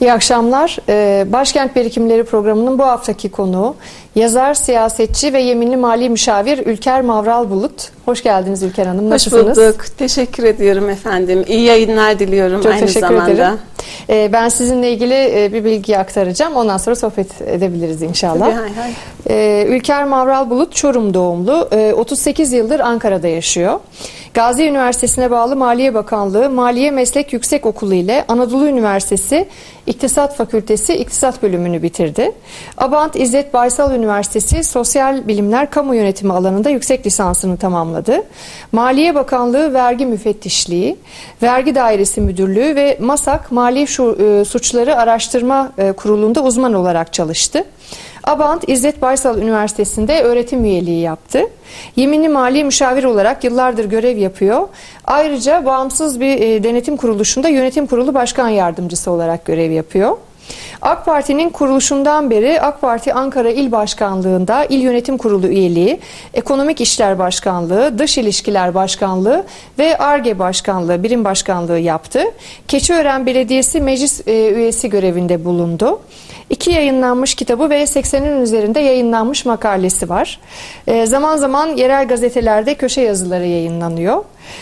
İyi akşamlar. Başkent Birikimleri programının bu haftaki konuğu yazar, siyasetçi ve yeminli mali müşavir Ülker Mavral Bulut. Hoş geldiniz Ülker Hanım. Nasılsınız? Hoş bulduk. Teşekkür ediyorum efendim. İyi yayınlar diliyorum Çok aynı teşekkür zamanda. ederim. Ben sizinle ilgili bir bilgi aktaracağım. Ondan sonra sohbet edebiliriz inşallah. Tabii, hay. Ülker Mavral Bulut Çorum doğumlu. 38 yıldır Ankara'da yaşıyor. Gazi Üniversitesi'ne bağlı Maliye Bakanlığı Maliye Meslek Yüksekokulu ile Anadolu Üniversitesi İktisat Fakültesi İktisat Bölümünü bitirdi. Abant İzzet Baysal Üniversitesi Sosyal Bilimler Kamu Yönetimi alanında yüksek lisansını tamamladı. Maliye Bakanlığı Vergi Müfettişliği, Vergi Dairesi Müdürlüğü ve MASAK Mali Suçları Araştırma Kurulu'nda uzman olarak çalıştı. Abant İzzet Baysal Üniversitesi'nde öğretim üyeliği yaptı. Yeminli mali müşavir olarak yıllardır görev yapıyor. Ayrıca bağımsız bir denetim kuruluşunda yönetim kurulu başkan yardımcısı olarak görev yapıyor. AK Parti'nin kuruluşundan beri AK Parti Ankara İl Başkanlığı'nda İl Yönetim Kurulu üyeliği, Ekonomik İşler Başkanlığı, Dış İlişkiler Başkanlığı ve Ar-Ge Başkanlığı, Birim Başkanlığı yaptı. Keçiören Belediyesi Meclis üyesi görevinde bulundu. 2 yayınlanmış kitabı ve 80'in üzerinde yayınlanmış makalesi var. Zaman zaman yerel gazetelerde köşe yazıları yayınlanıyor.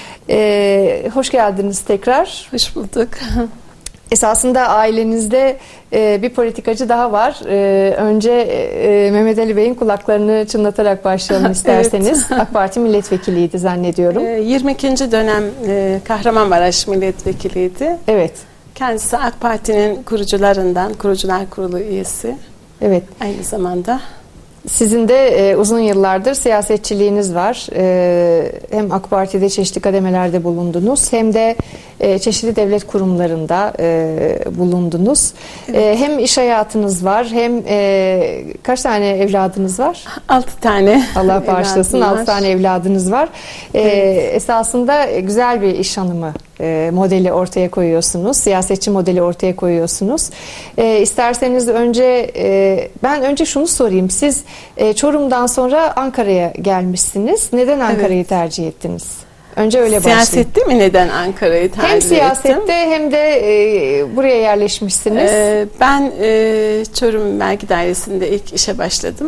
Hoş geldiniz tekrar. Hoş bulduk. Esasında ailenizde bir politikacı daha var. Önce Mehmet Ali Bey'in kulaklarını çınlatarak başlayalım isterseniz. Evet. AK Parti milletvekiliydi zannediyorum. 22. dönem Kahramanmaraş milletvekiliydi. Evet. Kendisi AK Parti'nin kurucularından, Kurucular Kurulu üyesi. Evet. Aynı zamanda. Sizin de uzun yıllardır siyasetçiliğiniz var. Hem AK Parti'de çeşitli kademelerde bulundunuz hem de çeşitli devlet kurumlarında bulundunuz. Evet. Hem iş hayatınız var hem kaç tane evladınız var? 6 tane. Allah bağışlasın, 6 tane evladınız var. Evet. Esasında güzel bir iş hanımı modeli ortaya koyuyorsunuz. Siyasetçi modeli ortaya koyuyorsunuz. İsterseniz ben önce şunu sorayım. Siz Çorum'dan sonra Ankara'ya gelmişsiniz. Neden Ankara'yı tercih ettiniz? Önce öyle başlayayım. Siyasette mi neden Ankara'yı tercih ettim? Hem siyasette hem de buraya yerleşmişsiniz. Ben Çorum Vergi Dairesi'nde ilk işe başladım.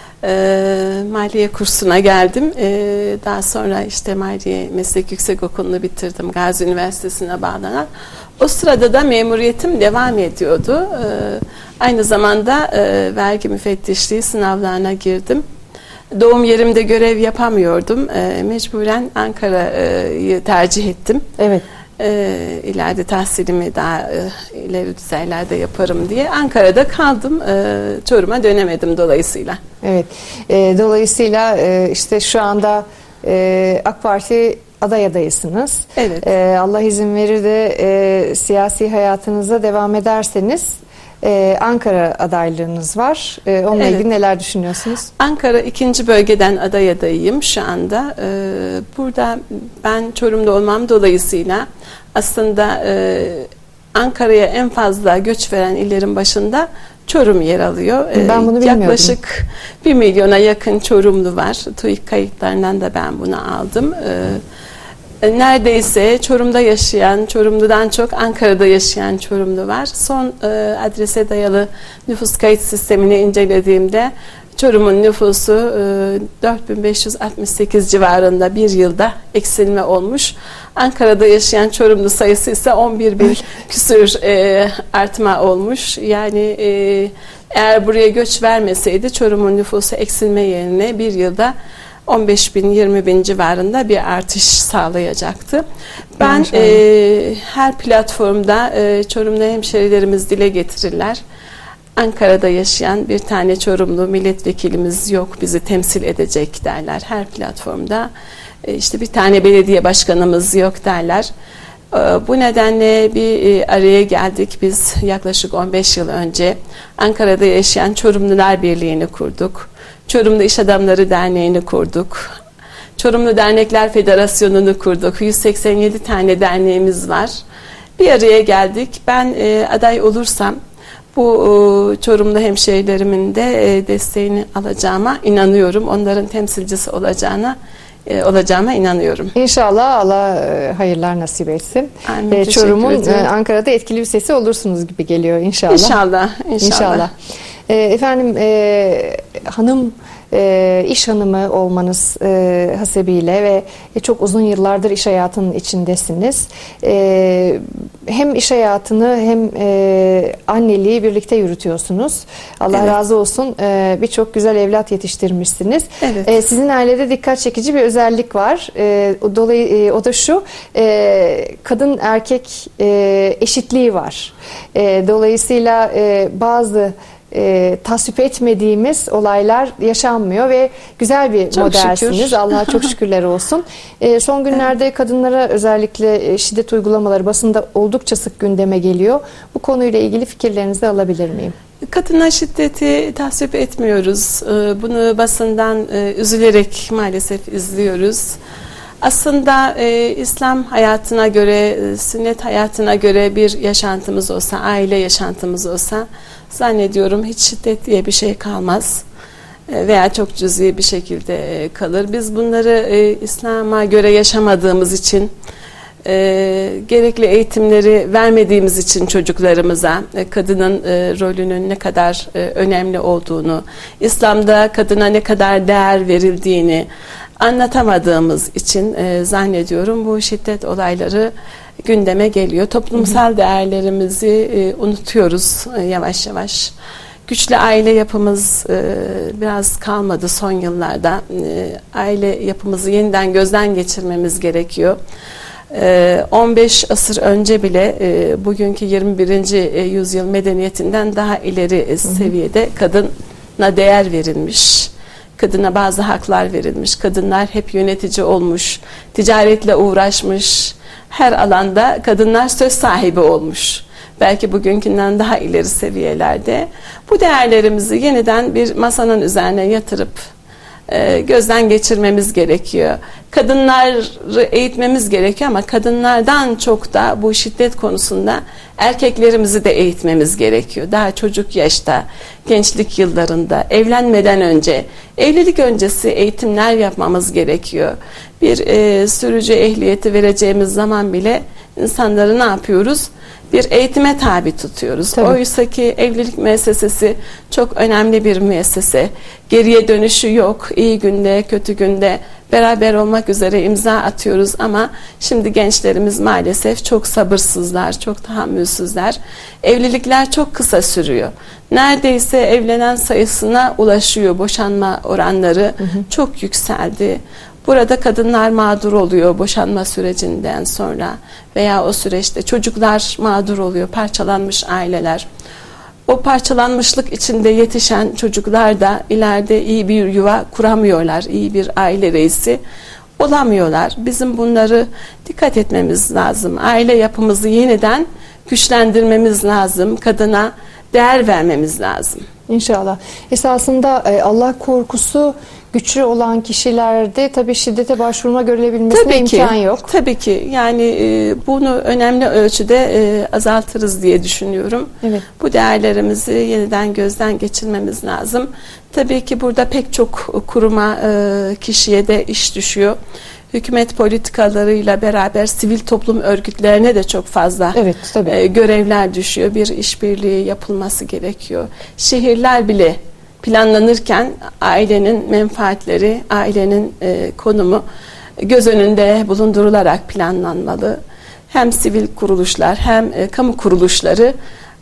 Maliye kursuna geldim. Daha sonra işte Maliye Meslek Yüksekokulu'nu bitirdim. Gazi Üniversitesi'ne bağlanan. O sırada da memuriyetim devam ediyordu. Aynı zamanda vergi müfettişliği sınavlarına girdim. Doğum yerimde görev yapamıyordum. Mecburen Ankara'yı tercih ettim. Evet. İleride tahsilimi daha ileri düzeylerde yaparım diye Ankara'da kaldım. Çorum'a dönemedim dolayısıyla. Evet. Dolayısıyla işte şu anda AK Parti aday adayısınız. Evet. Allah izin verir de siyasi hayatınıza devam ederseniz Ankara adaylığınız var. Onunla ilgili neler düşünüyorsunuz? Ankara 2. bölgeden aday adayıyım şu anda. Burada ben Çorum'da olmam dolayısıyla aslında Ankara'ya en fazla göç veren illerin başında Çorum yer alıyor. Ben bunu bilmiyordum. Yaklaşık 1 milyona yakın Çorumlu var. TÜİK kayıtlarından da ben bunu aldım. Neredeyse Çorum'da yaşayan, Çorumlu'dan çok Ankara'da yaşayan Çorumlu var. Son adrese dayalı nüfus kayıt sistemini incelediğimde Çorum'un nüfusu 4568 civarında bir yılda eksilme olmuş. Ankara'da yaşayan Çorumlu sayısı ise 11.000 küsür artma olmuş. Yani eğer buraya göç vermeseydi Çorum'un nüfusu eksilme yerine bir yılda 15.000, 20.000 civarında bir artış sağlayacaktı. Ben her platformda Çorumlu hemşerilerimiz dile getirirler. Ankara'da yaşayan bir tane Çorumlu milletvekilimiz yok, bizi temsil edecek derler. Her platformda işte bir tane belediye başkanımız yok derler. Bu nedenle bir araya geldik. Biz yaklaşık 15 yıl önce Ankara'da yaşayan Çorumlular Birliği'ni kurduk. Çorumlu İş Adamları Derneği'ni kurduk. Çorumlu Dernekler Federasyonu'nu kurduk. 187 tane derneğimiz var. Bir araya geldik. Ben aday olursam bu Çorumlu hemşehrilerimin de desteğini alacağıma inanıyorum. Onların temsilcisi olacağına olacağıma inanıyorum. İnşallah Allah hayırlar nasip etsin. Amin, Çorum'un Ankara'da etkili bir sesi olursunuz gibi geliyor inşallah. İnşallah. Efendim hanım iş hanımı olmanız hasebiyle ve çok uzun yıllardır iş hayatının içindesiniz. Hem iş hayatını hem anneliği birlikte yürütüyorsunuz. Allah razı olsun. Birçok güzel evlat yetiştirmişsiniz. Evet. Sizin ailede dikkat çekici bir özellik var. O da şu, kadın erkek eşitliği var. Dolayısıyla bazı tasvip etmediğimiz olaylar yaşanmıyor ve güzel bir çok modelsiniz. Şükür. Allah'a çok şükürler olsun. Son günlerde kadınlara özellikle şiddet uygulamaları basında oldukça sık gündeme geliyor. Bu konuyla ilgili fikirlerinizi alabilir miyim? Kadına şiddeti tasvip etmiyoruz. Bunu basından üzülerek maalesef izliyoruz. Aslında İslam hayatına göre, sünnet hayatına göre bir yaşantımız olsa, aile yaşantımız olsa zannediyorum hiç şiddet diye bir şey kalmaz veya çok cüz'i bir şekilde kalır. Biz bunları İslam'a göre yaşamadığımız için, gerekli eğitimleri vermediğimiz için çocuklarımıza kadının rolünün ne kadar önemli olduğunu, İslam'da kadına ne kadar değer verildiğini anlatamadığımız için zannediyorum bu şiddet olayları gündeme geliyor. Toplumsal değerlerimizi unutuyoruz yavaş yavaş. Güçlü aile yapımız biraz kalmadı son yıllarda. Aile yapımızı yeniden gözden geçirmemiz gerekiyor. 15 asır önce bile bugünkü 21. yüzyıl medeniyetinden daha ileri seviyede kadına değer verilmiş. Kadına bazı haklar verilmiş. Kadınlar hep yönetici olmuş, ticaretle uğraşmış. Her alanda kadınlar söz sahibi olmuş. Belki bugünkünden daha ileri seviyelerde. Bu değerlerimizi yeniden bir masanın üzerine yatırıp gözden geçirmemiz gerekiyor. Kadınları eğitmemiz gerekiyor ama kadınlardan çok da bu şiddet konusunda erkeklerimizi de eğitmemiz gerekiyor. Daha çocuk yaşta, gençlik yıllarında, evlenmeden önce, evlilik öncesi eğitimler yapmamız gerekiyor. Bir sürücü ehliyeti vereceğimiz zaman bile insanları ne yapıyoruz? Bir eğitime tabi tutuyoruz. Tabii. Oysa ki evlilik müessesesi çok önemli bir müessese. Geriye dönüşü yok. İyi günde, kötü günde beraber olmak üzere imza atıyoruz ama şimdi gençlerimiz maalesef çok sabırsızlar, çok tahammülsüzler. Evlilikler çok kısa sürüyor. Neredeyse evlenen sayısına ulaşıyor. Boşanma oranları çok yükseldi. Burada kadınlar mağdur oluyor boşanma sürecinden sonra veya o süreçte çocuklar mağdur oluyor, parçalanmış aileler. O parçalanmışlık içinde yetişen çocuklar da ileride iyi bir yuva kuramıyorlar, iyi bir aile reisi olamıyorlar. Bizim bunları dikkat etmemiz lazım. Aile yapımızı yeniden güçlendirmemiz lazım, kadına değer vermemiz lazım. İnşallah. Esasında Allah korkusu güçlü olan kişilerde tabii şiddete başvurma görülebilmesine imkan yok. Tabii ki. Yani bunu önemli ölçüde azaltırız diye düşünüyorum. Evet. Bu değerlerimizi yeniden gözden geçirmemiz lazım. Tabii ki burada pek çok kuruma, kişiye de iş düşüyor. Hükümet politikalarıyla beraber sivil toplum örgütlerine de çok fazla görevler düşüyor. Bir işbirliği yapılması gerekiyor. Şehirler bile planlanırken ailenin menfaatleri, ailenin konumu göz önünde bulundurularak planlanmalı. Hem sivil kuruluşlar hem kamu kuruluşları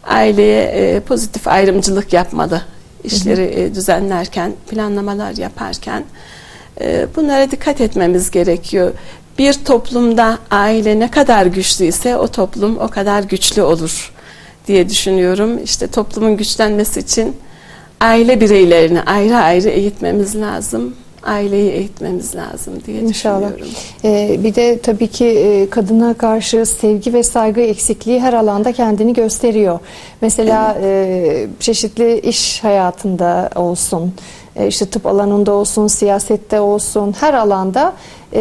aileye pozitif ayrımcılık yapmalı. İşleri düzenlerken, planlamalar yaparken bunlara dikkat etmemiz gerekiyor. Bir toplumda aile ne kadar güçlüyse o toplum o kadar güçlü olur diye düşünüyorum. İşte toplumun güçlenmesi için aile bireylerini ayrı ayrı eğitmemiz lazım. Aileyi eğitmemiz lazım diye düşünüyorum. Bir de tabii ki kadına karşı sevgi ve saygı eksikliği her alanda kendini gösteriyor. Mesela çeşitli iş hayatında olsun, işte tıp alanında olsun, siyasette olsun, her alanda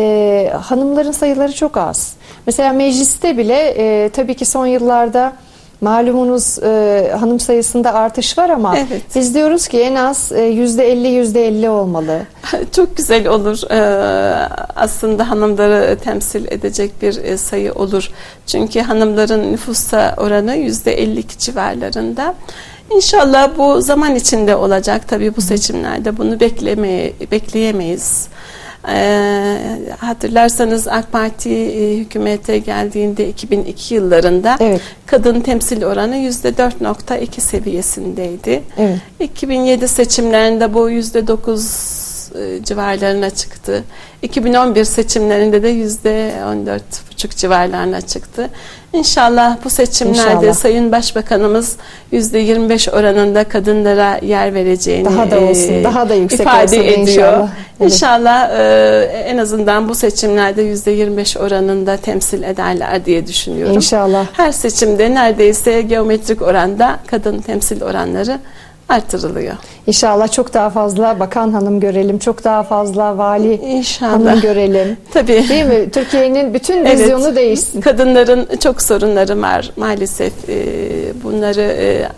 hanımların sayıları çok az. Mesela mecliste bile tabii ki son yıllarda malumunuz hanım sayısında artış var ama biz diyoruz ki en az %50 olmalı. Çok güzel olur. Aslında hanımları temsil edecek bir sayı olur. Çünkü hanımların nüfusa oranı %52 civarlarında. İnşallah bu zaman içinde olacak. Tabii bu seçimlerde bunu bekleyemeyiz. Hatırlarsanız AK Parti hükümete geldiğinde 2002 yıllarında evet, kadın temsil oranı %4.2 seviyesindeydi. Evet. 2007 seçimlerinde bu %9 civarlarına çıktı. 2011 seçimlerinde de %14,5 civarlarına çıktı. İnşallah bu seçimlerde İnşallah. Sayın Başbakanımız %25 oranında kadınlara yer vereceğini daha da olsun, daha da yüksek ifade olsun ediyor. inşallah. Evet. İnşallah en azından bu seçimlerde %25 oranında temsil ederler diye düşünüyorum. İnşallah. Her seçimde neredeyse geometrik oranda kadın temsil oranları artırılıyor. İnşallah çok daha fazla bakan hanım görelim, çok daha fazla vali İnşallah. hanım görelim. Tabii. Değil mi? Türkiye'nin bütün vizyonu değişsin. Kadınların çok sorunları var maalesef. Bunları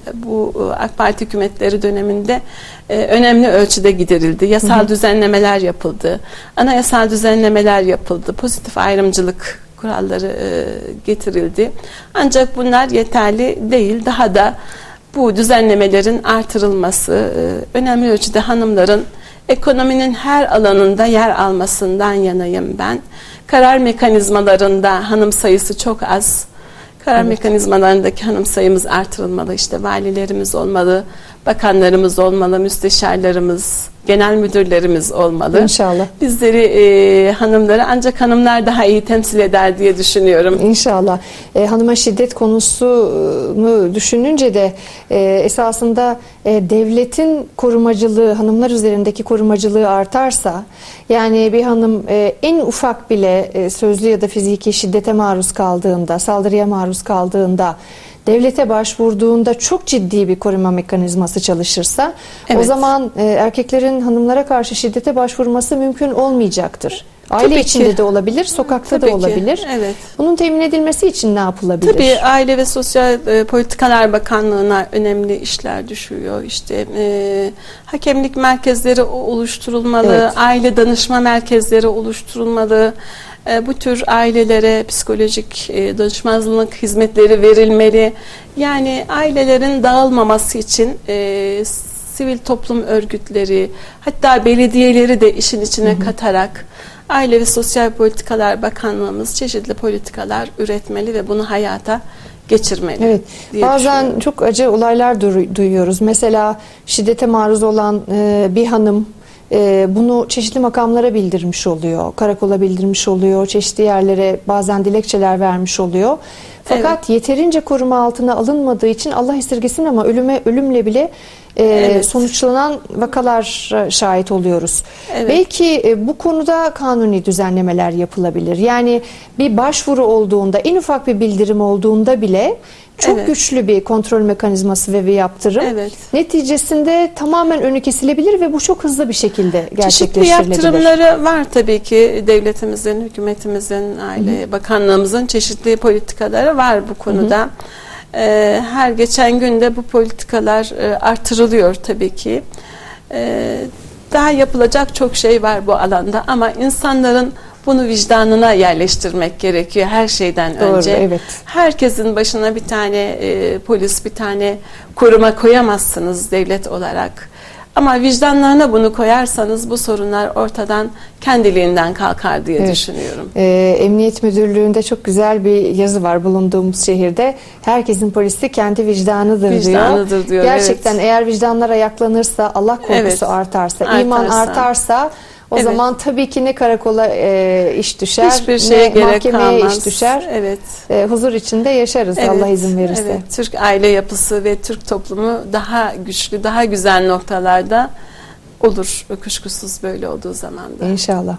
bu AK Parti hükümetleri döneminde önemli ölçüde giderildi. Yasal düzenlemeler yapıldı. Anayasal düzenlemeler yapıldı. Pozitif ayrımcılık kuralları getirildi. Ancak bunlar yeterli değil. Daha da bu düzenlemelerin artırılması, önemli ölçüde hanımların ekonominin her alanında yer almasından yanayım ben. Karar mekanizmalarında hanım sayısı çok az. Karar mekanizmalarındaki hanım sayımız artırılmalı. İşte valilerimiz olmalı, bakanlarımız olmalı, müsteşarlarımız, genel müdürlerimiz olmalı. İnşallah. Bizleri, hanımları ancak hanımlar daha iyi temsil eder diye düşünüyorum. İnşallah. Hanıma şiddet konusunu düşününce de esasında devletin korumacılığı, hanımlar üzerindeki korumacılığı artarsa, yani bir hanım en ufak bile sözlü ya da fiziki şiddete maruz kaldığında, saldırıya maruz kaldığında, devlete başvurduğunda çok ciddi bir koruma mekanizması çalışırsa, Evet. o zaman erkeklerin hanımlara karşı şiddete başvurması mümkün olmayacaktır. Aile Tabii içinde ki. de olabilir, sokakta Tabii da ki. olabilir. Evet. Bunun temin edilmesi için ne yapılabilir? Tabii Aile ve Sosyal Politikalar Bakanlığı'na önemli işler düşüyor. İşte hakemlik merkezleri oluşturulmalı, Evet. aile danışma merkezleri oluşturulmalı. Bu tür ailelere psikolojik danışmanlık hizmetleri verilmeli. Yani ailelerin dağılmaması için sivil toplum örgütleri, hatta belediyeleri de işin içine katarak Aile ve Sosyal Politikalar Bakanlığımız çeşitli politikalar üretmeli ve bunu hayata geçirmeli. Evet. diye Bazen düşünüyorum. çok acı olaylar duyuyoruz. Mesela şiddete maruz olan bir hanım bunu çeşitli makamlara bildirmiş oluyor. Karakola bildirmiş oluyor. Çeşitli yerlere bazen dilekçeler vermiş oluyor. Fakat yeterince koruma altına alınmadığı için Allah esirgesin ama ölümle bile Evet. sonuçlanan vakalar şahit oluyoruz. Evet. Belki bu konuda kanuni düzenlemeler yapılabilir. Yani bir başvuru olduğunda, en ufak bir bildirim olduğunda bile çok Evet. güçlü bir kontrol mekanizması ve bir yaptırım. Evet. Neticesinde tamamen önü kesilebilir ve bu çok hızlı bir şekilde Çeşitli gerçekleştirilebilir. yaptırımları var tabii ki. Devletimizin, hükümetimizin, Aile Bakanlığımızın çeşitli politikaları var bu konuda. Her geçen günde bu politikalar artırılıyor tabii ki. Daha yapılacak çok şey var bu alanda ama insanların bunu vicdanına yerleştirmek gerekiyor her şeyden Doğru, önce. evet. Herkesin başına bir tane polis, bir tane koruma koyamazsınız devlet olarak. Ama vicdanlarına bunu koyarsanız bu sorunlar ortadan kendiliğinden kalkar diye düşünüyorum. Emniyet Müdürlüğü'nde çok güzel bir yazı var bulunduğumuz şehirde. Herkesin polisi kendi vicdanıdır, Vicdanıdır diyor. Gerçekten eğer vicdanlar ayaklanırsa, Allah korkusu artarsa, iman artarsa o zaman tabii ki ne karakola iş düşer, hiçbir şeye ne gerek mahkemeye kalmaz. iş düşer. Evet. Huzur içinde yaşarız Allah izin verirse. Evet. Türk aile yapısı ve Türk toplumu daha güçlü, daha güzel noktalarda olur. Kuşkusuz böyle olduğu zaman da. İnşallah.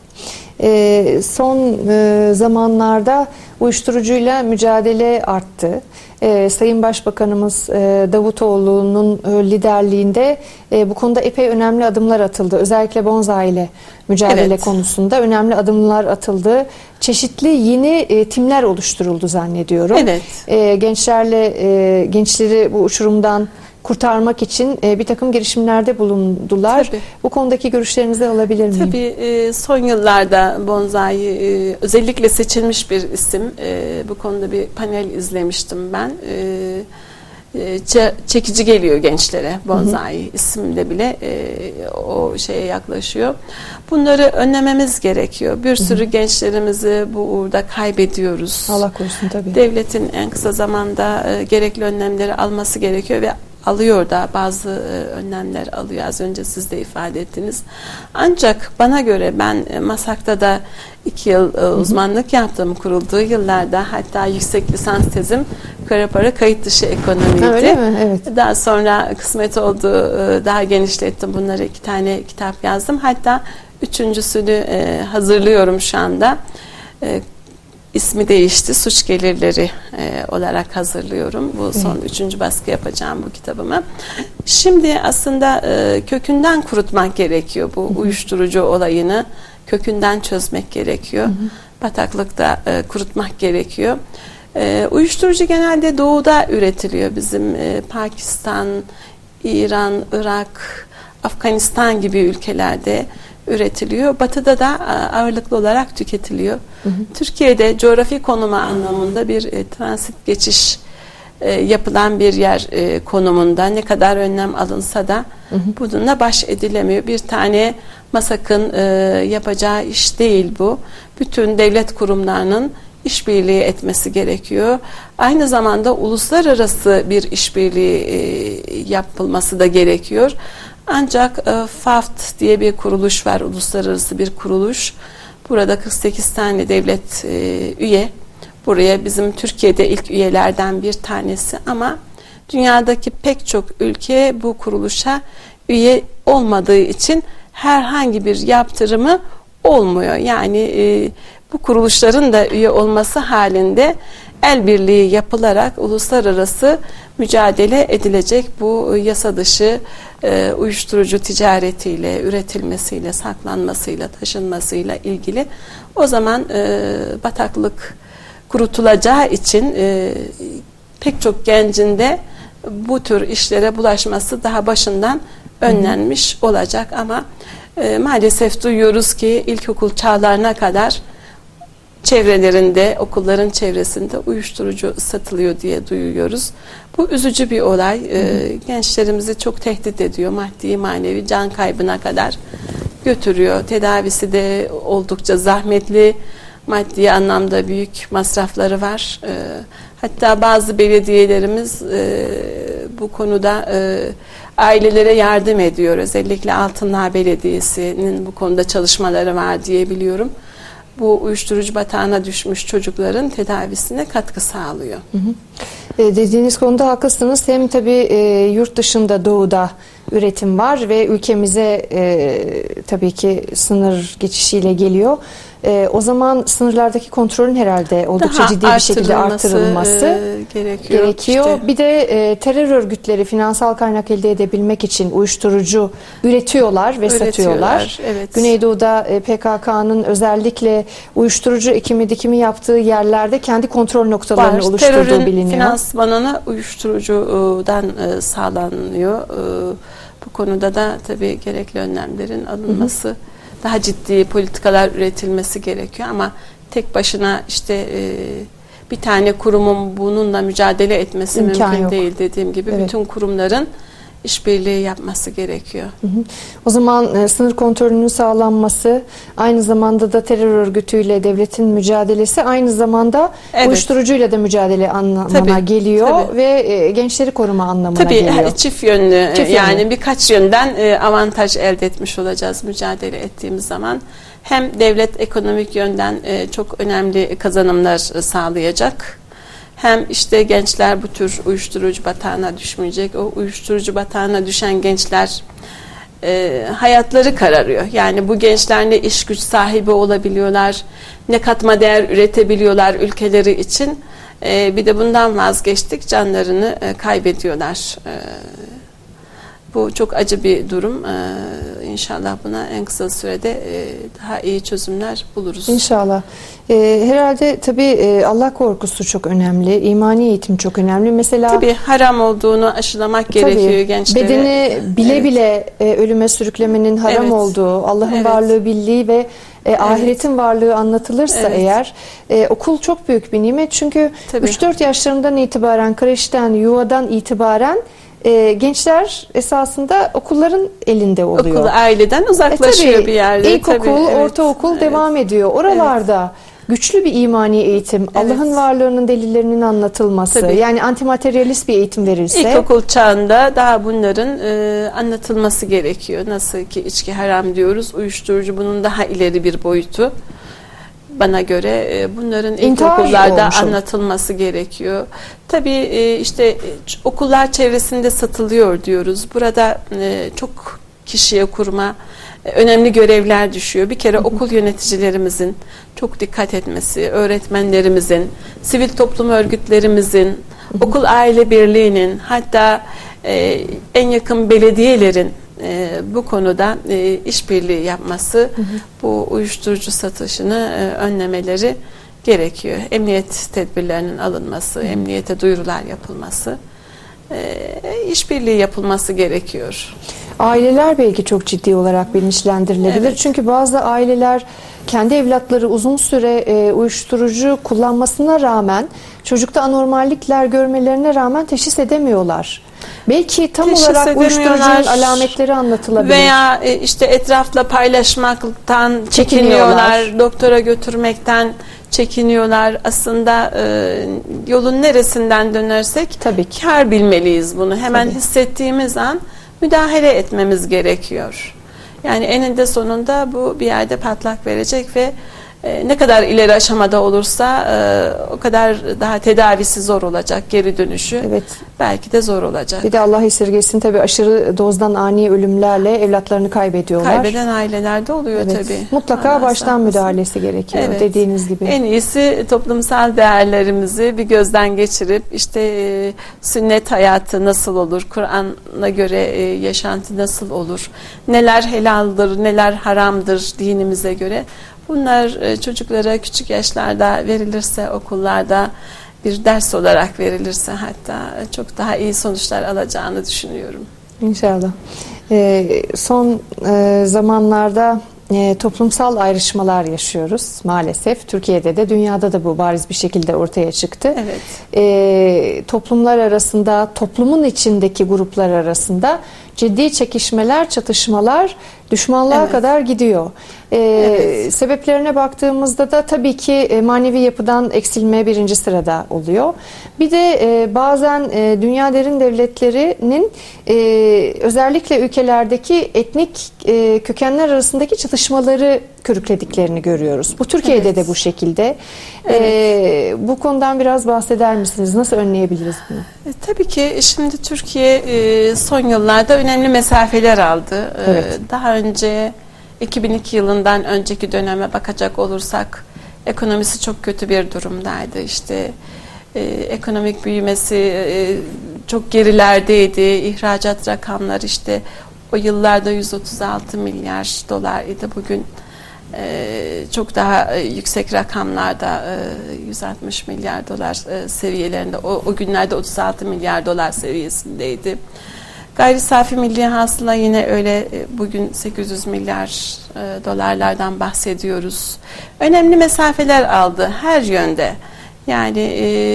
Son zamanlarda uyuşturucuyla mücadele arttı. Sayın Başbakanımız Davutoğlu'nun liderliğinde bu konuda epey önemli adımlar atıldı. Özellikle bonza ile mücadele konusunda önemli adımlar atıldı. Çeşitli yeni timler oluşturuldu zannediyorum. Evet. Gençleri bu uçurumdan kurtarmak için bir takım girişimlerde bulundular. Tabii. Bu konudaki görüşlerinizi alabilir miyim? Tabii son yıllarda bonsai özellikle seçilmiş bir isim. Bu konuda bir panel izlemiştim ben. Çekici geliyor gençlere bonsai isimde bile o şeye yaklaşıyor. Bunları önlememiz gerekiyor. Bir sürü gençlerimizi bu uğurda kaybediyoruz. Allah korusun tabii. Devletin en kısa zamanda gerekli önlemleri alması gerekiyor ve alıyor da, bazı önlemler alıyor. Az önce siz de ifade ettiniz. Ancak bana göre, ben MASAK'ta da 2 yıl uzmanlık yaptım kurulduğu yıllarda. Hatta yüksek lisans tezim kara para kayıt dışı ekonomiydi. Öyle mi? Evet. Daha sonra kısmet oldu, daha genişlettim. Bunları 2 tane kitap yazdım. Hatta 3.'sünü hazırlıyorum şu anda. İsmi değişti. Suç gelirleri olarak hazırlıyorum. Bu son 3. baskı yapacağım bu kitabımı. Şimdi aslında kökünden kurutmak gerekiyor bu uyuşturucu olayını. Kökünden çözmek gerekiyor. Bataklıkta kurutmak gerekiyor. Uyuşturucu genelde doğuda üretiliyor. Bizim Pakistan, İran, Irak, Afganistan gibi ülkelerde üretiliyor. Batı'da da ağırlıklı olarak tüketiliyor. Türkiye'de coğrafi konumu anlamında bir transit geçiş yapılan bir yer konumunda, ne kadar önlem alınsa da bununla baş edilemiyor. Bir tane MASAK'ın yapacağı iş değil bu. Bütün devlet kurumlarının işbirliği etmesi gerekiyor. Aynı zamanda uluslararası bir işbirliği yapılması da gerekiyor. Ancak FAFT diye bir kuruluş var, uluslararası bir kuruluş. Burada 48 tane devlet üye. Buraya bizim Türkiye'de ilk üyelerden bir tanesi, ama dünyadaki pek çok ülke bu kuruluşa üye olmadığı için herhangi bir yaptırımı olmuyor. Yani bu kuruluşların da üye olması halinde el birliği yapılarak uluslararası mücadele edilecek bu yasa dışı uyuşturucu ticaretiyle, üretilmesiyle, saklanmasıyla, taşınmasıyla ilgili. O zaman bataklık kurutulacağı için pek çok gencin de bu tür işlere bulaşması daha başından önlenmiş olacak. Ama maalesef duyuyoruz ki ilkokul çağlarına kadar çevrelerinde, okulların çevresinde uyuşturucu satılıyor diye duyuyoruz. Bu üzücü bir olay. Gençlerimizi çok tehdit ediyor. Maddi, manevi, can kaybına kadar götürüyor. Tedavisi de oldukça zahmetli. Maddi anlamda büyük masrafları var. Hatta bazı belediyelerimiz bu konuda ailelere yardım ediyor. Özellikle Altındağ Belediyesi'nin bu konuda çalışmaları var diye biliyorum. Bu uyuşturucu batağına düşmüş çocukların tedavisine katkı sağlıyor. Dediğiniz konuda haklısınız. Hem tabii yurt dışında, doğuda üretim var ve ülkemize tabii ki sınır geçişiyle geliyor. O zaman sınırlardaki kontrolün herhalde oldukça daha ciddi bir şekilde artırılması gerekiyor. İşte. Bir de terör örgütleri finansal kaynak elde edebilmek için uyuşturucu üretiyorlar ve satıyorlar. Evet. Güneydoğu'da PKK'nın özellikle uyuşturucu ekimi dikimi yaptığı yerlerde kendi kontrol noktalarını oluşturduğu biliniyor. Terörün finansmanına uyuşturucudan sağlanıyor. Bu konuda da tabii gerekli önlemlerin alınması, daha ciddi politikalar üretilmesi gerekiyor, ama tek başına işte bir tane kurumun bununla mücadele etmesi mümkün değil. Dediğim gibi bütün kurumların işbirliği yapması gerekiyor. O zaman sınır kontrolünün sağlanması, aynı zamanda da terör örgütüyle devletin mücadelesi, aynı zamanda uyuşturucuyla da mücadele anlamına geliyor ve gençleri koruma anlamına geliyor. Çift yönlü, yani birkaç yönden avantaj elde etmiş olacağız mücadele ettiğimiz zaman. Hem devlet ekonomik yönden çok önemli kazanımlar sağlayacak. Hem işte gençler bu tür uyuşturucu batağına düşmeyecek. O uyuşturucu batağına düşen gençler hayatları kararıyor. Yani bu gençler ne iş güç sahibi olabiliyorlar, ne katma değer üretebiliyorlar ülkeleri için. Bir de bundan vazgeçtik, canlarını kaybediyorlar. Bu çok acı bir durum. İnşallah buna en kısa sürede daha iyi çözümler buluruz. İnşallah. Herhalde tabii Allah korkusu çok önemli. İmani eğitim çok önemli. Mesela tabii haram olduğunu aşılamak gerekiyor gençlere. Bedeni bile bile ölüme sürüklemenin haram olduğu, Allah'ın varlığı, birliği ve ahiretin varlığı anlatılırsa eğer okul çok büyük bir nimet. Çünkü 3-4 yaşlarından itibaren, kreşten, yuvadan itibaren gençler esasında okulların elinde oluyor. Okul aileden uzaklaşıyor bir yerde. İlkokul, ortaokul devam ediyor. Oralarda güçlü bir imani eğitim, Allah'ın varlığının delillerinin anlatılması, yani antimateryalist bir eğitim verilse. İlkokul çağında daha bunların anlatılması gerekiyor. Nasıl ki içki haram diyoruz, uyuşturucu bunun daha ileri bir boyutu. Bana göre bunların ilkokullarda anlatılması gerekiyor. Tabii işte okullar çevresinde satılıyor diyoruz. Burada çok kişiye, kuruma önemli görevler düşüyor. Bir kere okul yöneticilerimizin çok dikkat etmesi, öğretmenlerimizin, sivil toplum örgütlerimizin, okul aile birliğinin, hatta en yakın belediyelerin bu konuda işbirliği yapması, bu uyuşturucu satışını önlemeleri gerekiyor. Emniyet tedbirlerinin alınması, emniyete duyurular yapılması, işbirliği yapılması gerekiyor. Aileler belki çok ciddi olarak bilinçlendirilebilir. Çünkü bazı aileler kendi evlatları uzun süre uyuşturucu kullanmasına rağmen, çocukta anormallikler görmelerine rağmen teşhis edemiyorlar. Belki tam olarak uyuşturucunun alametleri anlatılabilir. Veya işte etrafla paylaşmaktan çekiniyorlar, doktora götürmekten çekiniyorlar. Aslında yolun neresinden dönersek kâr bilmeliyiz bunu. Hemen hissettiğimiz an müdahale etmemiz gerekiyor. Yani eninde sonunda bu bir yerde patlak verecek ve ne kadar ileri aşamada olursa o kadar daha tedavisi zor olacak, geri dönüşü belki de zor olacak. Bir de Allah esirgesin, tabii aşırı dozdan ani ölümlerle evlatlarını kaybediyorlar. Kaybeden ailelerde oluyor tabii. Mutlaka Allah baştan müdahalesi gerekiyor dediğiniz gibi. En iyisi toplumsal değerlerimizi bir gözden geçirip işte sünnet hayatı nasıl olur, Kur'an'a göre yaşantı nasıl olur, neler helaldir, neler haramdır dinimize göre. Bunlar çocuklara küçük yaşlarda verilirse, okullarda bir ders olarak verilirse hatta çok daha iyi sonuçlar alacağını düşünüyorum. İnşallah. Son zamanlarda toplumsal ayrışmalar yaşıyoruz maalesef. Türkiye'de de dünyada da bu bariz bir şekilde ortaya çıktı. Toplumlar arasında, toplumun içindeki gruplar arasında ciddi çekişmeler, çatışmalar düşmanlığa kadar gidiyor. Sebeplerine baktığımızda da tabii ki manevi yapıdan eksilme birinci sırada oluyor. Bir de bazen dünya derin devletlerinin özellikle ülkelerdeki etnik kökenler arasındaki çatışmaları körüklediklerini görüyoruz. Bu Türkiye'de de bu şekilde. Bu konudan biraz bahseder misiniz? Nasıl önleyebiliriz bunu? Tabii ki şimdi Türkiye son yıllarda önemli mesafeler aldı. Daha önce 2002 yılından önceki döneme bakacak olursak ekonomisi çok kötü bir durumdaydı. İşte ekonomik büyümesi çok gerilerdeydi. İhracat rakamları işte o yıllarda 136 milyar dolar idi. Bugün çok daha yüksek rakamlarda 160 milyar dolar seviyelerinde, o günlerde 36 milyar dolar seviyesindeydi. Gayri safi milli hasıla yine öyle, bugün 800 milyar dolarlardan bahsediyoruz. Önemli mesafeler aldı her yönde. Yani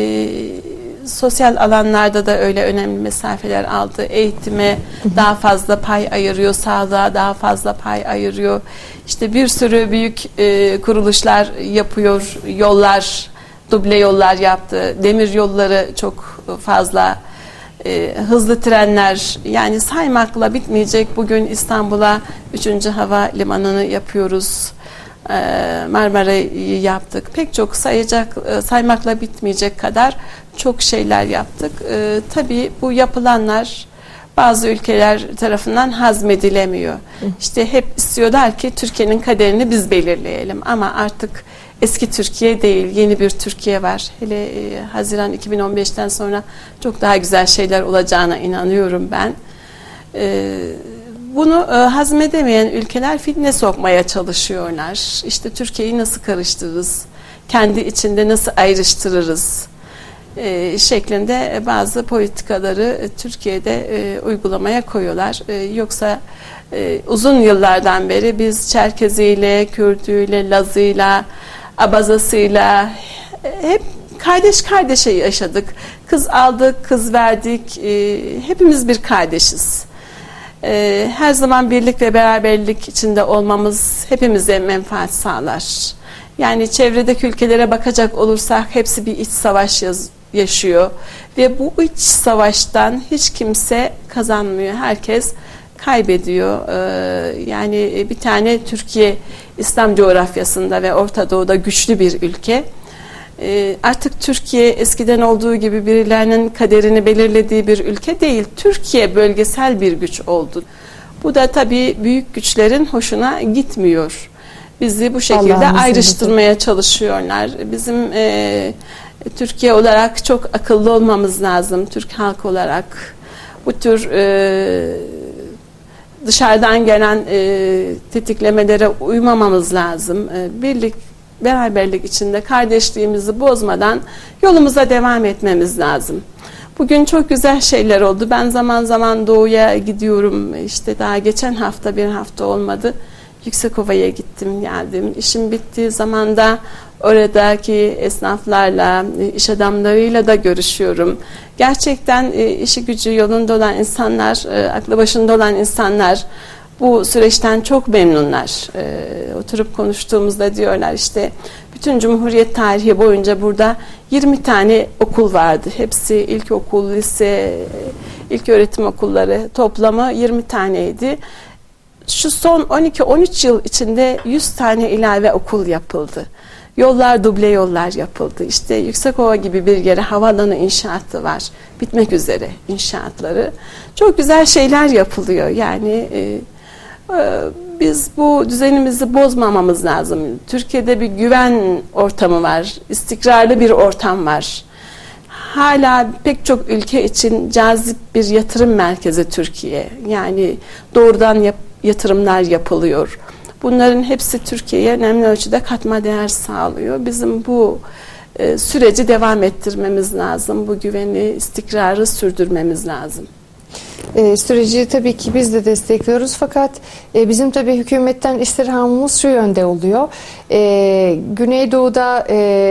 sosyal alanlarda da öyle önemli mesafeler aldı. Eğitime daha fazla pay ayırıyor, sağlığa daha fazla pay ayırıyor. İşte bir sürü büyük kuruluşlar yapıyor, yollar, duble yollar yaptı. Demir yolları çok fazla, hızlı trenler, yani saymakla bitmeyecek. Bugün İstanbul'a 3. havalimanını yapıyoruz. Marmara'yı yaptık. Pek çok saymakla bitmeyecek kadar çok şeyler yaptık. Tabii bu yapılanlar bazı ülkeler tarafından hazmedilemiyor. İşte hep istiyorlar ki Türkiye'nin kaderini biz belirleyelim. Ama artık eski Türkiye değil, yeni bir Türkiye var. Hele Haziran 2015'ten sonra çok daha güzel şeyler olacağına inanıyorum ben. Bunu hazmedemeyen ülkeler fitne sokmaya çalışıyorlar. İşte Türkiye'yi nasıl karıştırırız, kendi içinde nasıl ayrıştırırız şeklinde bazı politikaları Türkiye'de uygulamaya koyuyorlar. Yoksa uzun yıllardan beri biz Çerkeziyle, Kürdüyle, Lazıyla, Abazasıyla hep kardeş kardeşe yaşadık. Kız aldık, kız verdik. Hepimiz bir kardeşiz. Her zaman birlik ve beraberlik içinde olmamız hepimize menfaat sağlar. Yani çevredeki ülkelere bakacak olursak hepsi bir iç savaş yaşıyor. Ve bu iç savaştan hiç kimse kazanmıyor. Herkes kaybediyor. Yani bir tane Türkiye İslam coğrafyasında ve Orta Doğu'da güçlü bir ülke. Artık Türkiye eskiden olduğu gibi birilerinin kaderini belirlediği bir ülke değil. Türkiye bölgesel bir güç oldu. Bu da tabii büyük güçlerin hoşuna gitmiyor. Bizi bu şekilde ayrıştırmaya çalışıyorlar. Bizim Türkiye olarak çok akıllı olmamız lazım. Türk halkı olarak bu tür dışarıdan gelen tetiklemelere uymamamız lazım. Birlik, beraberlik içinde kardeşliğimizi bozmadan yolumuza devam etmemiz lazım. Bugün çok güzel şeyler oldu. Ben zaman zaman doğuya gidiyorum. İşte daha geçen hafta, bir hafta olmadı. Yüksekova'ya gittim, geldim. İşim bittiği zaman da oradaki esnaflarla, iş adamlarıyla da görüşüyorum. Gerçekten işi gücü yolunda olan insanlar, aklı başında olan insanlar bu süreçten çok memnunlar. Oturup konuştuğumuzda diyorlar işte bütün Cumhuriyet tarihi boyunca burada 20 tane okul vardı. Hepsi ilkokul, lise, ilköğretim okulları toplamı 20 taneydi. Şu son 12-13 yıl içinde 100 tane ilave okul yapıldı. Yollar, duble yollar yapıldı. İşte Yüksekova gibi bir yere havaalanı inşaatı var. Bitmek üzere inşaatları. Çok güzel şeyler yapılıyor. Yani biz bu düzenimizi bozmamamız lazım. Türkiye'de bir güven ortamı var. İstikrarlı bir ortam var. Hala pek çok ülke için cazip bir yatırım merkezi Türkiye. Yani doğrudan yatırımlar yapılıyor. Bunların hepsi Türkiye'ye önemli ölçüde katma değer sağlıyor. Bizim bu süreci devam ettirmemiz lazım. Bu güveni, istikrarı sürdürmemiz lazım. Süreci tabii ki biz de destekliyoruz fakat bizim tabii hükümetten istirhamımız şu yönde oluyor. Güneydoğu'da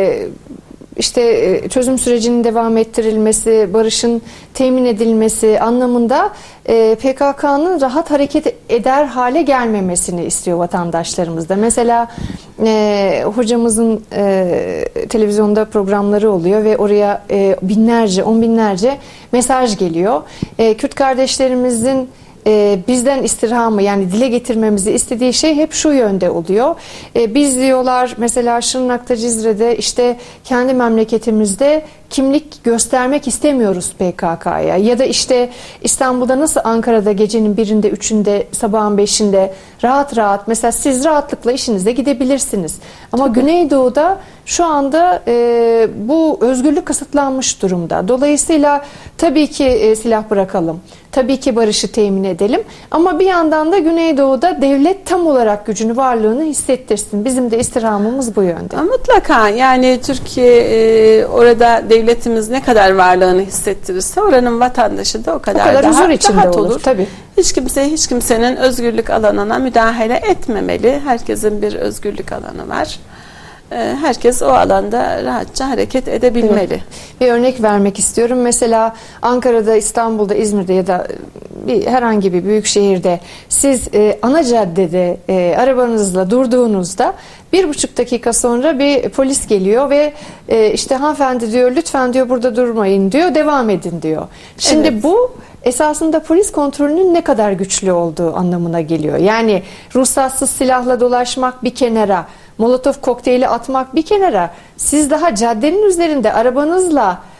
işte çözüm sürecinin devam ettirilmesi, barışın temin edilmesi anlamında PKK'nın rahat hareket eder hale gelmemesini istiyor vatandaşlarımız da. Mesela hocamızın televizyonda programları oluyor ve oraya binlerce, on binlerce mesaj geliyor. Kürt kardeşlerimizin bizden istirhamı yani dile getirmemizi istediği şey hep şu yönde oluyor. Biz diyorlar mesela Şırnak'ta, Cizre'de işte kendi memleketimizde kimlik göstermek istemiyoruz PKK'ya. Ya da işte İstanbul'da nasıl Ankara'da gecenin 1'inde, 3'ünde, sabahın 5'inde rahat rahat mesela siz rahatlıkla işinize gidebilirsiniz. Ama tabii. Güneydoğu'da şu anda bu özgürlük kısıtlanmış durumda. Dolayısıyla tabii ki silah bırakalım. Tabii ki barışı temin edelim. Ama bir yandan da Güneydoğu'da devlet tam olarak gücünü, varlığını hissettirsin. Bizim de istirhamımız bu yönde. Mutlaka yani Türkiye orada devletimiz ne kadar varlığını hissettirirse oranın vatandaşı da o kadar daha huzur içinde rahat olur. Tabii. Hiç kimsenin özgürlük alanına müdahale etmemeli. Herkesin bir özgürlük alanı var. Herkes o alanda rahatça hareket edebilmeli. Evet. Bir örnek vermek istiyorum. Mesela Ankara'da, İstanbul'da, İzmir'de ya da herhangi bir büyük şehirde siz ana caddede arabanızla durduğunuzda 1,5 dakika sonra bir polis geliyor ve işte hanımefendi diyor lütfen diyor burada durmayın diyor, devam edin diyor. Şimdi evet. Bu esasında polis kontrolünün ne kadar güçlü olduğu anlamına geliyor. Yani ruhsatsız silahla dolaşmak bir kenara, Molotov kokteyli atmak bir kenara, siz daha caddenin üzerinde arabanızla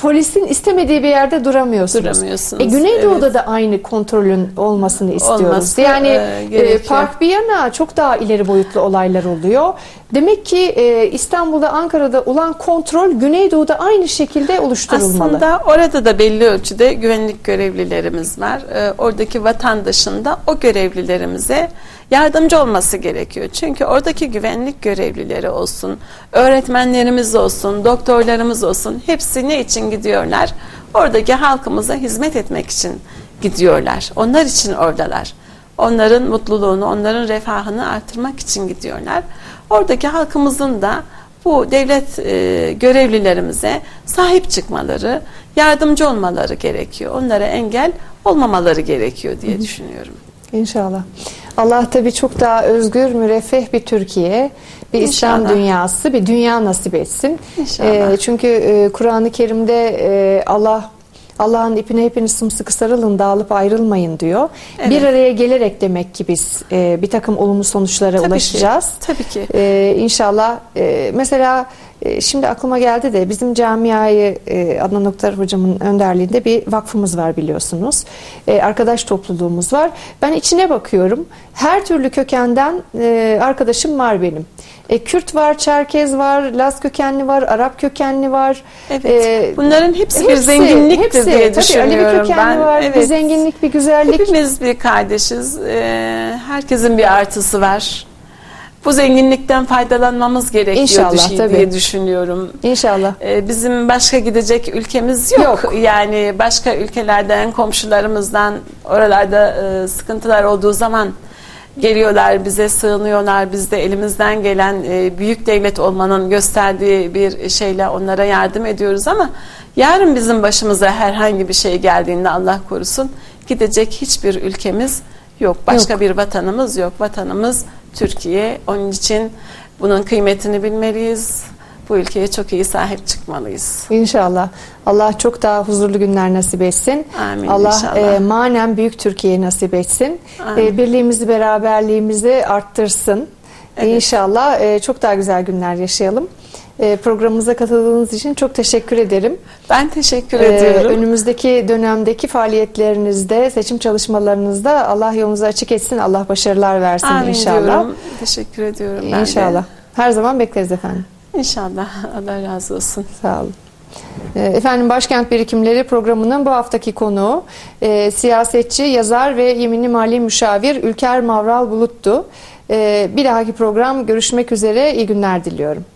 polisin istemediği bir yerde duramıyorsunuz. Duramıyorsunuz, Güneydoğu'da evet. da aynı kontrolün olmasını istiyoruz. Olması, yani gerekiyor. park bir yana çok daha ileri boyutlu olaylar oluyor. Demek ki İstanbul'da, Ankara'da olan kontrol Güneydoğu'da aynı şekilde oluşturulmalı. Aslında orada da belli ölçüde güvenlik görevlilerimiz var. Oradaki vatandaşın da o görevlilerimize yardımcı olması gerekiyor. Çünkü oradaki güvenlik görevlileri olsun, öğretmenlerimiz olsun, doktorlarımız olsun, hepsi ne için gidiyorlar? Oradaki halkımıza hizmet etmek için gidiyorlar. Onlar için oradalar. Onların mutluluğunu, onların refahını artırmak için gidiyorlar. Oradaki halkımızın da bu devlet görevlilerimize sahip çıkmaları, yardımcı olmaları gerekiyor. Onlara engel olmamaları gerekiyor diye düşünüyorum. İnşallah. Allah tabii çok daha özgür, müreffeh bir Türkiye, bir İslam dünyası, bir dünya nasip etsin. İnşallah. Çünkü Kur'an-ı Kerim'de Allah'ın ipine hepiniz sımsıkı sarılın, dağılıp ayrılmayın diyor. Evet. Bir araya gelerek demek ki biz bir takım olumlu sonuçlara ulaşacağız. Tabii ki. İnşallah. Mesela şimdi aklıma geldi de bizim camiayı Adnan Oktar hocamın önderliğinde bir vakfımız var biliyorsunuz. Arkadaş topluluğumuz var. Ben içine bakıyorum. Her türlü kökenden arkadaşım var benim. Kürt var, Çerkez var, Laz kökenli var, Arap kökenli var. Evet. Bunların hepsi bir zenginliktir diye düşünüyorum Alevi kökenli ben. var, Evet. bir zenginlik, bir güzellik. Hepimiz bir kardeşiz. Herkesin bir artısı var. Bu zenginlikten faydalanmamız gerekiyor İnşallah, diye düşünüyorum. İnşallah. Bizim başka gidecek ülkemiz yok. Yani başka ülkelerden, komşularımızdan, oralarda sıkıntılar olduğu zaman geliyorlar, bize sığınıyorlar. Biz de elimizden gelen büyük devlet olmanın gösterdiği bir şeyle onlara yardım ediyoruz ama yarın bizim başımıza herhangi bir şey geldiğinde Allah korusun gidecek hiçbir ülkemiz yok. Başka bir vatanımız yok. Vatanımız Türkiye. Onun için bunun kıymetini bilmeliyiz. Bu ülkeye çok iyi sahip çıkmalıyız. İnşallah. Allah çok daha huzurlu günler nasip etsin. Amin, Allah inşallah. Manen büyük Türkiye nasip etsin. Birliğimizi, beraberliğimizi arttırsın. Evet. İnşallah çok daha güzel günler yaşayalım. Programımıza katıldığınız için çok teşekkür ederim. Ben teşekkür ediyorum. Önümüzdeki dönemdeki faaliyetlerinizde, seçim çalışmalarınızda Allah yolunuzu açık etsin. Allah başarılar versin. Amin inşallah. diyorum. Teşekkür ediyorum ben İnşallah. de. Her zaman bekleriz efendim. İnşallah. Allah razı olsun. Sağ olun. Efendim Başkent Birikimleri programının bu haftaki konuğu siyasetçi, yazar ve yeminli mali müşavir Ülker Mavral Bulut'tu. Bir dahaki program görüşmek üzere. İyi günler diliyorum.